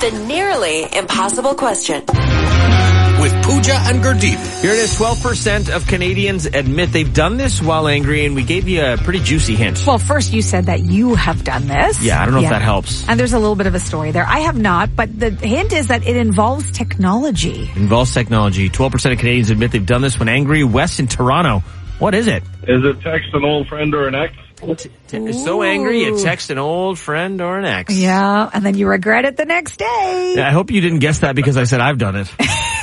the nearly impossible question. With Pooja and Gurdeep. Here it is. twelve percent of Canadians admit they've done this while angry, and we gave you a pretty juicy hint. Well, first you said that you have done this. Yeah, I don't know yeah. if that helps. And there's a little bit of a story there. I have not, but the hint is that it involves technology. Involves technology. twelve percent of Canadians admit they've done this when angry. Wes in Toronto. What is it? Is it text an old friend or an ex? T- t- so angry you text an old friend or an ex. Yeah, and then you regret it the next day. Yeah, I hope you didn't guess that because I said I've done it.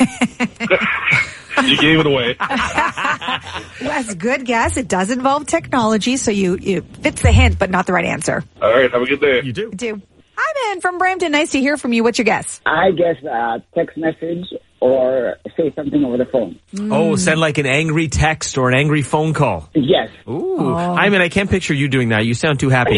You gave it away. That's a good guess. It does involve technology, so you, you fits the hint, but not the right answer. All right, have a good day. You do. You do. Hi, Ben from Brampton. Nice to hear from you. What's your guess? I guess uh, text message or say something over the phone. Mm. Oh, send like an angry text or an angry phone call. Yes. Ooh. Oh. I mean, I can't picture you doing that. You sound too happy.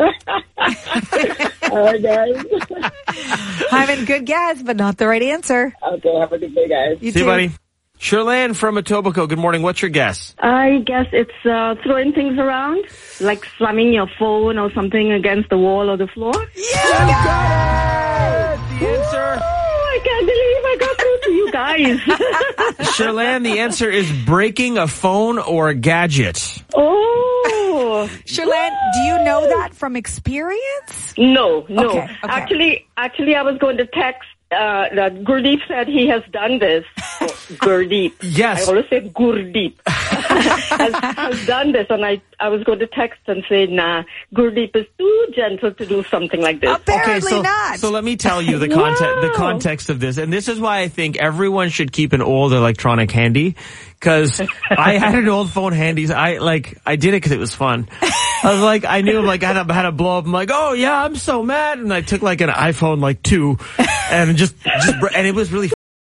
All right, guys. Hyman, good guess, but not the right answer. Okay, have a good day, guys. You See too. you, buddy. Sherlan from Etobicoke. Good morning. What's your guess? I guess it's uh, throwing things around, like slamming your phone or something against the wall or the floor. Yeah! You got it! The answer... I can't believe I got through to you guys. Sherlan, the answer is breaking a phone or a gadget. Oh. Sherlan, do you know that from experience? No, no. Okay, okay. Actually, actually, I was going to text uh, that Gurdeep said he has done this. Oh, Gurdeep. Yes. I always say Gurdeep. has, has done this, and I, I was going to text and say, nah, Gurdeep is too gentle to do something like this. Apparently okay, so, not. So let me tell you the context, Wow. the context of this, and this is why I think everyone should keep an old electronic handy. Because I had an old phone handy. I like I did it because it was fun. I was like, I knew like I had to, had to blow up. I'm like, oh yeah, I'm so mad, and I took like an iPhone like two, and just just and it was really.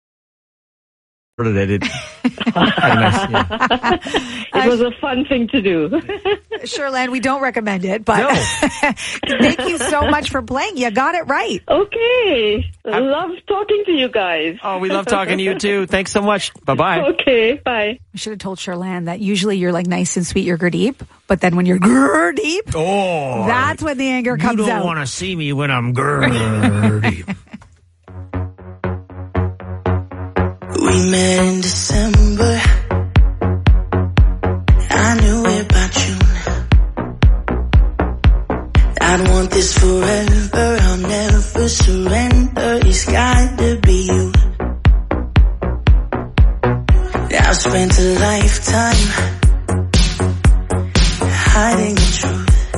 It, it, nice, yeah. It was a fun thing to do. Sherlan, we don't recommend it, but No. thank you so much for playing. You got it right. Okay. I love talking to you guys. Oh, we love talking to you too. Thanks so much. Bye bye. Okay, bye. I should have told Sherlan that usually you're like nice and sweet, you're Gurdeep, but then when you're Gurdeep, Oh, that's when the anger comes you don't out. want to see me when I'm Gurdeep. We met in December. I knew it about you. I'd want this forever. I'll never surrender. It's got to be you. I've spent a lifetime hiding the truth.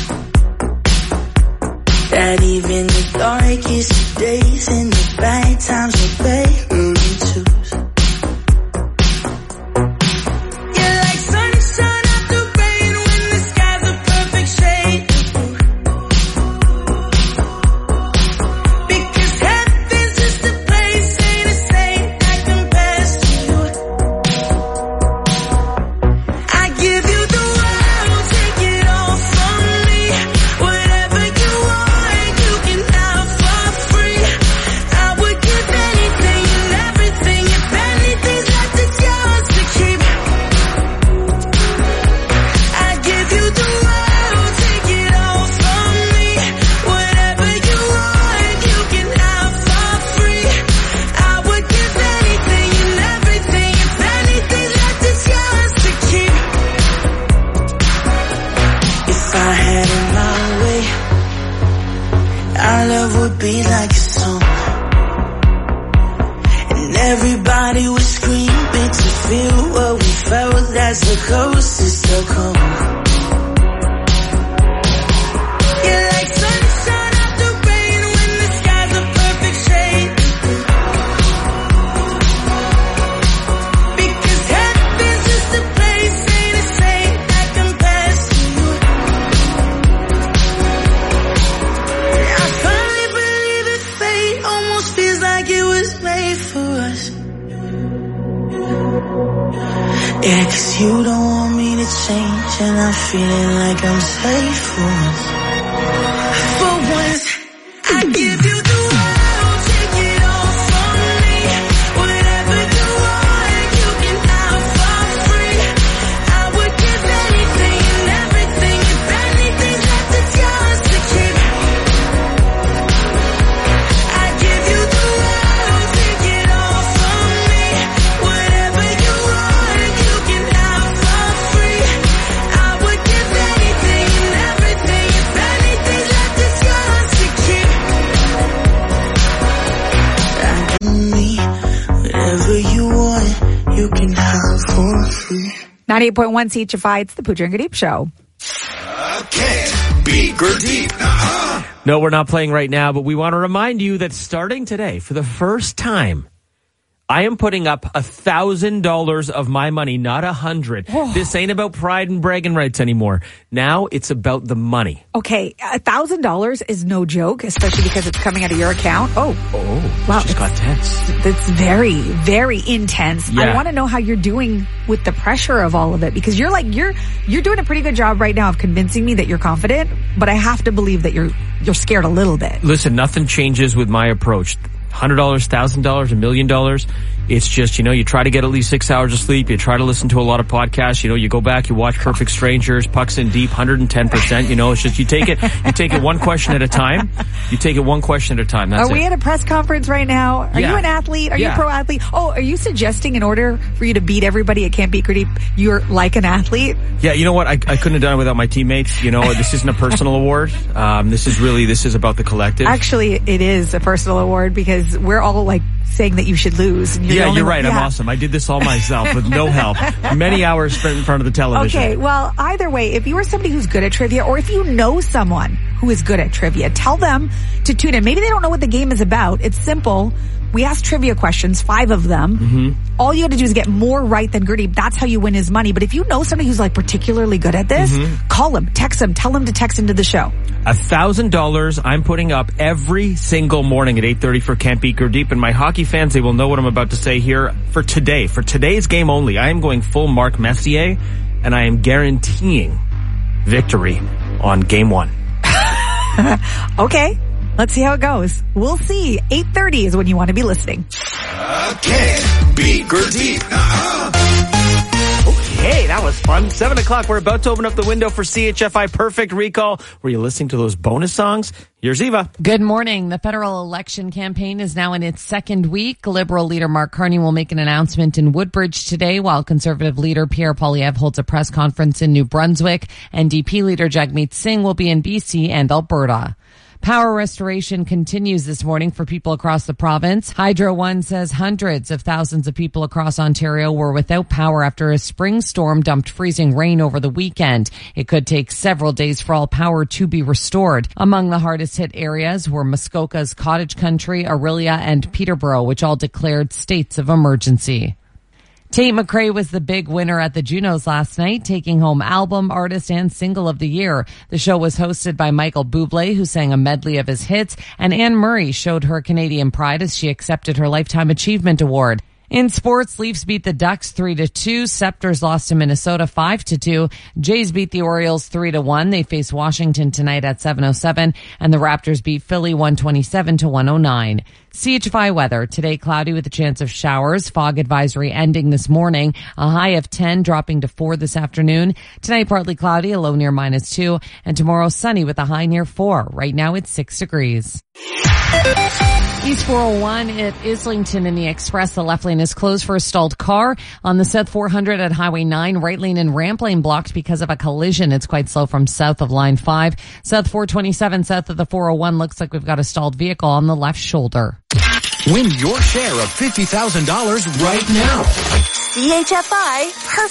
That even the darkest days and the bad times are better than twos. You're like sunshine after rain when the sky's a perfect shade of blue. Because heaven's just a place, ain't a saint that compares to you. I give you the world, take it all from me. Whatever you want, you can have for free. I would give anything and everything. If anything's left, it's yours to keep. I give you the world, take it all from me. Whatever you want, you can have for free. I would give anything and everything. If anything's left, it's yours to keep. If I had it my way, our love would be like a song, and everybody would scream it to feel what we felt. That's the closest they'll come. You're like sunshine after rain when the sky's a perfect shade of blue. Because heaven's just a place, ain't a saint that compares to you. I finally believe in fate, almost feels like it was made for us. Yeah, 'cause you don't want me to change, and I'm feeling like I'm safe for once. For once, I give you the world, take it all from me. Whatever you want, you can have for free. I would give anything and everything. If anything's left, it's yours to keep. I give ninety-eight point one C H F I, it's the Pooja and Gurdeep Show. Can't beat Gurdeep. Uh-huh. No, we're not playing right now, but we want to remind you that starting today, for the first time, I am putting up a thousand dollars of my money, not a hundred. Oh. This ain't about pride and bragging rights anymore. Now it's about the money. Okay, a thousand dollars is no joke, especially because it's coming out of your account. Oh, oh, wow, she's got tense. It's very, very intense. Yeah. I want to know how you're doing with the pressure of all of it, because you're like you're you're doing a pretty good job right now of convincing me that you're confident, but I have to believe that you're you're scared a little bit. Listen, nothing changes with my approach. Hundred dollars, thousand dollars, a million dollars. It's just, you know, you try to get at least six hours of sleep. You try to listen to a lot of podcasts. You know, you go back, you watch Perfect Strangers, Pucks in Deep, one hundred ten percent. You know, it's just, you take it, you take it one question at a time. You take it one question at a time. That's Are we it. at a press conference right now? Are Yeah. you an athlete? Are Yeah. you a pro athlete? Oh, are you suggesting in order for you to beat everybody at Can't Beat Gurdeep, you're like an athlete? Yeah, you know what? I, I couldn't have done it without my teammates. You know, this isn't a personal award. Um, this is really, this is about the collective. Actually, it is a personal award because we're all like saying that you should lose. And you're the Yeah, only you're one- right. I'm yeah. awesome. I did this all myself with no help. Many hours spent in front of the television. Okay, well, either way, if you are somebody who's good at trivia, or if you know someone who is good at trivia, tell them to tune in. Maybe they don't know what the game is about. It's simple. We ask trivia questions, five of them. Mm-hmm. All you have to do is get more right than Gurdeep. That's how you win his money. But if you know somebody who's like particularly good at this, Mm-hmm. call him, text him, tell him to text into the show. A thousand dollars I'm putting up every single morning at eight thirty for Can't Beat Gurdeep. And my hockey fans, they will know what I'm about to say here for today. For today's game only, I am going full Mark Messier, and I am guaranteeing victory on game one. Okay, let's see how it goes. We'll see. eight thirty is when you want to be listening. Can't beat Gurdeep. Okay, that was fun. Seven o'clock, we're about to open up the window for C H F I Perfect Recall. Were you listening to those bonus songs? Here's Eva. Good morning. The federal election campaign is now in its second week. Liberal leader Mark Carney will make an announcement in Woodbridge today, while Conservative leader Pierre Poilievre holds a press conference in New Brunswick. N D P leader Jagmeet Singh will be in B C and Alberta. Power restoration continues this morning for people across the province. Hydro One says hundreds of thousands of people across Ontario were without power after a spring storm dumped freezing rain over the weekend. It could take several days for all power to be restored. Among the hardest hit areas were Muskoka's Cottage Country, Orillia, and Peterborough, which all declared states of emergency. Tate McRae was the big winner at the Junos last night, taking home Album, Artist, and Single of the Year. The show was hosted by Michael Bublé, who sang a medley of his hits, and Anne Murray showed her Canadian pride as she accepted her Lifetime Achievement Award. In sports, Leafs beat the Ducks three to two. Scepters lost to Minnesota five to two. Jays beat the Orioles three to one. They face Washington tonight at seven oh seven. And the Raptors beat Philly one twenty-seven to one oh nine. C H F I weather. Today cloudy with a chance of showers. Fog advisory ending this morning. A high of ten, dropping to four this afternoon. Tonight partly cloudy, a low near minus two. And tomorrow sunny with a high near four. Right now it's six degrees. East four oh one at Islington in the Express. The left lane is closed for a stalled car. On the South four hundred at Highway nine, right lane and ramp lane blocked because of a collision. It's quite slow from south of line five. South four twenty-seven south of the four oh one looks like we've got a stalled vehicle on the left shoulder. Win your share of fifty thousand dollars right now. C H F I Perfect